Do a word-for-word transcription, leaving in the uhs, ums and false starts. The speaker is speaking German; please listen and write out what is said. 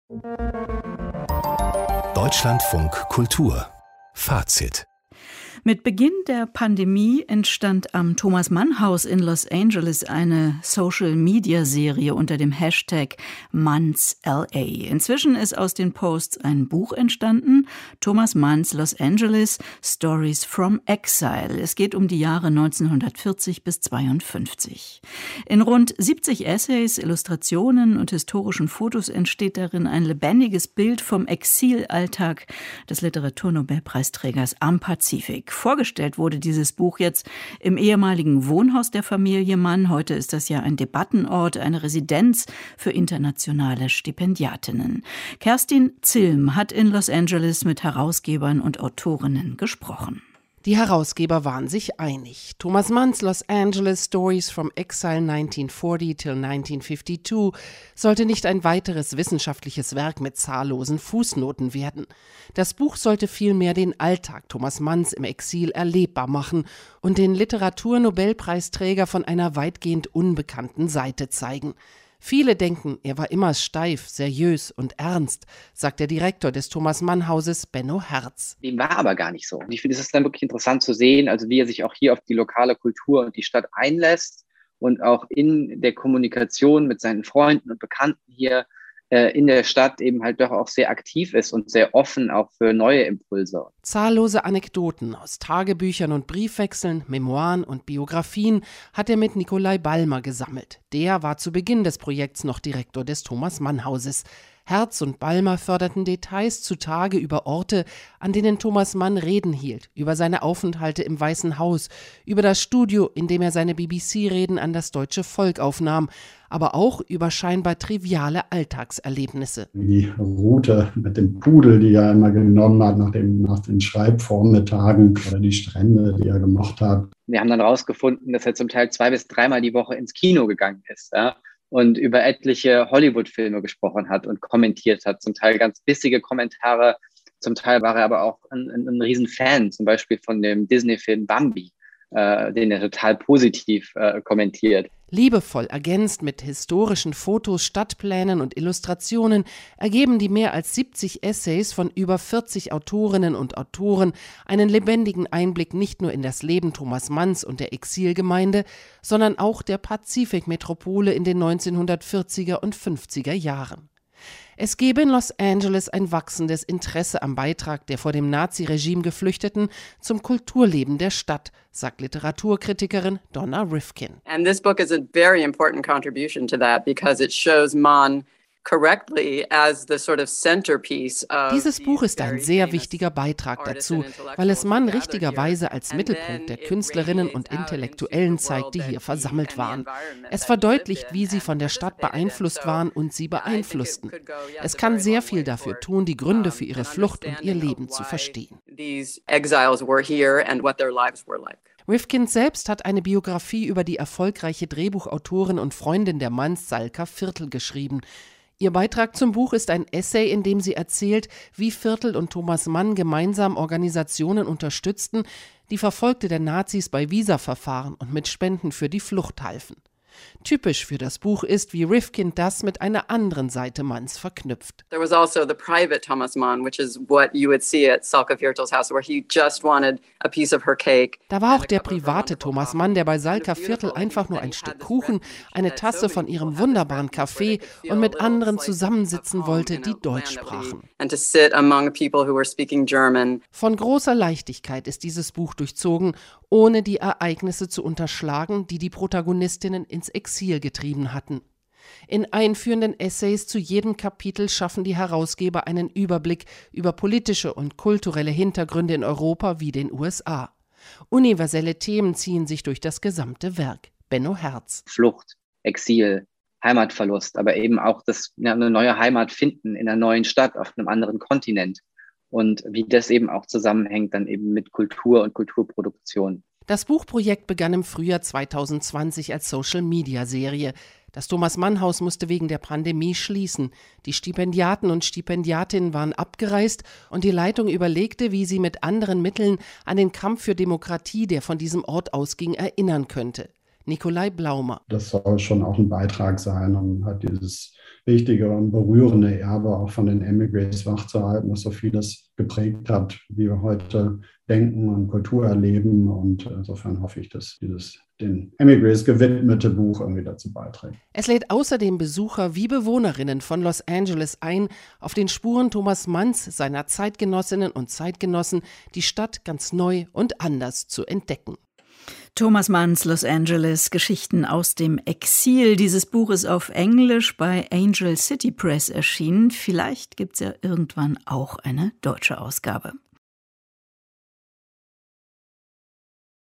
Deutschlandfunk Kultur Fazit. Mit Beginn der Pandemie entstand am Thomas-Mann-Haus in Los Angeles eine Social-Media-Serie unter dem Hashtag Manns L A. Inzwischen ist aus den Posts ein Buch entstanden, Thomas Manns Los Angeles – Stories from Exile. Es geht um die Jahre neunzehnhundertvierzig bis zweiundfünfzig. In rund siebzig Essays, Illustrationen und historischen Fotos entsteht darin ein lebendiges Bild vom Exilalltag des Literaturnobelpreisträgers am Pazifik. Vorgestellt wurde dieses Buch jetzt im ehemaligen Wohnhaus der Familie Mann. Heute ist das ja ein Debattenort, eine Residenz für internationale Stipendiatinnen. Kerstin Zilm hat in Los Angeles mit Herausgebern und Autorinnen gesprochen. Die Herausgeber waren sich einig. Thomas Manns Los Angeles Stories from Exile nineteen forty till nineteen fifty-two sollte nicht ein weiteres wissenschaftliches Werk mit zahllosen Fußnoten werden. Das Buch sollte vielmehr den Alltag Thomas Manns im Exil erlebbar machen und den Literaturnobelpreisträger von einer weitgehend unbekannten Seite zeigen. Viele denken, er war immer steif, seriös und ernst, sagt der Direktor des Thomas-Mann-Hauses, Benno Herz. Dem war aber gar nicht so. Und ich finde, es ist dann wirklich interessant zu sehen, also wie er sich auch hier auf die lokale Kultur und die Stadt einlässt und auch in der Kommunikation mit seinen Freunden und Bekannten hier äh, in der Stadt eben halt doch auch sehr aktiv ist und sehr offen auch für neue Impulse. Zahllose Anekdoten aus Tagebüchern und Briefwechseln, Memoiren und Biografien hat er mit Nikolai Balmer gesammelt. Der war zu Beginn des Projekts noch Direktor des Thomas-Mann-Hauses. Herz und Balmer förderten Details zutage über Orte, an denen Thomas Mann Reden hielt, über seine Aufenthalte im Weißen Haus, über das Studio, in dem er seine B B C-Reden an das deutsche Volk aufnahm, aber auch über scheinbar triviale Alltagserlebnisse. Die Route mit dem Pudel, die er immer genommen hat nach, dem, nach den Schreibvormittagen oder die Strände, die er gemacht hat. Wir haben dann rausgefunden, dass er zum Teil zwei bis dreimal die Woche ins Kino gegangen ist, ja? Und über etliche Hollywood-Filme gesprochen hat und kommentiert hat. Zum Teil ganz bissige Kommentare, zum Teil war er aber auch ein, ein, ein Riesenfan, zum Beispiel von dem Disney-Film Bambi, äh, den er total positiv äh, kommentiert. Liebevoll ergänzt mit historischen Fotos, Stadtplänen und Illustrationen ergeben die mehr als siebzig Essays von über vierzig Autorinnen und Autoren einen lebendigen Einblick nicht nur in das Leben Thomas Manns und der Exilgemeinde, sondern auch der Pazifikmetropole in den neunzehnhundertvierziger und fünfziger Jahren. Es gebe in Los Angeles ein wachsendes Interesse am Beitrag der vor dem Naziregime Geflüchteten zum Kulturleben der Stadt, sagt Literaturkritikerin Donna Rifkin. And this book is a very important contribution to that because it shows Mann correctly as the sort of centerpiece of Dieses Buch ist ein sehr wichtiger Beitrag dazu, weil es Mann richtigerweise als Mittelpunkt der Künstlerinnen und Intellektuellen zeigt, die hier versammelt waren. Es verdeutlicht, wie sie von der Stadt beeinflusst waren und sie beeinflussten. Es kann sehr viel dafür tun, die Gründe für ihre Flucht und ihr Leben zu verstehen. Rifkin selbst hat eine Biografie über die erfolgreiche Drehbuchautorin und Freundin der Manns, Salka Viertel, geschrieben. Ihr Beitrag zum Buch ist ein Essay, in dem sie erzählt, wie Viertel und Thomas Mann gemeinsam Organisationen unterstützten, die Verfolgte der Nazis bei Visaverfahren und mit Spenden für die Flucht halfen. Typisch für das Buch ist, wie Rifkin das mit einer anderen Seite Manns verknüpft. There was also the private Thomas Mann, which is what you would see at Salka Viertel's house, where he just wanted a piece of her cake. Da war auch der private Thomas Mann, der bei Salka Viertel einfach nur ein Stück Kuchen, eine Tasse von ihrem wunderbaren Kaffee und mit anderen zusammensitzen wollte, die Deutsch sprachen. Von großer Leichtigkeit ist dieses Buch durchzogen, ohne die Ereignisse zu unterschlagen, die die Protagonistinnen ins Exil getrieben hatten. In einführenden Essays zu jedem Kapitel schaffen die Herausgeber einen Überblick über politische und kulturelle Hintergründe in Europa wie den U S A. Universelle Themen ziehen sich durch das gesamte Werk. Benno Herz. Flucht, Exil, Heimatverlust, aber eben auch das, ja, eine neue Heimat finden in einer neuen Stadt, auf einem anderen Kontinent. Und wie das eben auch zusammenhängt dann eben mit Kultur und Kulturproduktion. Das Buchprojekt begann im Frühjahr zweitausendzwanzig als Social-Media-Serie. Das Thomas-Mann-Haus musste wegen der Pandemie schließen. Die Stipendiaten und Stipendiatinnen waren abgereist und die Leitung überlegte, wie sie mit anderen Mitteln an den Kampf für Demokratie, der von diesem Ort ausging, erinnern könnte. Nikolai Blaumer. Das soll schon auch ein Beitrag sein, um halt dieses wichtige und berührende Erbe auch von den Emigres wachzuhalten, das so vieles geprägt hat, wie wir heute denken und Kultur erleben. Und insofern hoffe ich, dass dieses den Emigres gewidmete Buch irgendwie dazu beiträgt. Es lädt außerdem Besucher wie Bewohnerinnen von Los Angeles ein, auf den Spuren Thomas Manns, seiner Zeitgenossinnen und Zeitgenossen, die Stadt ganz neu und anders zu entdecken. Thomas Manns Los Angeles, Geschichten aus dem Exil. Dieses Buch ist auf Englisch bei Angel City Press erschienen. Vielleicht gibt es ja irgendwann auch eine deutsche Ausgabe.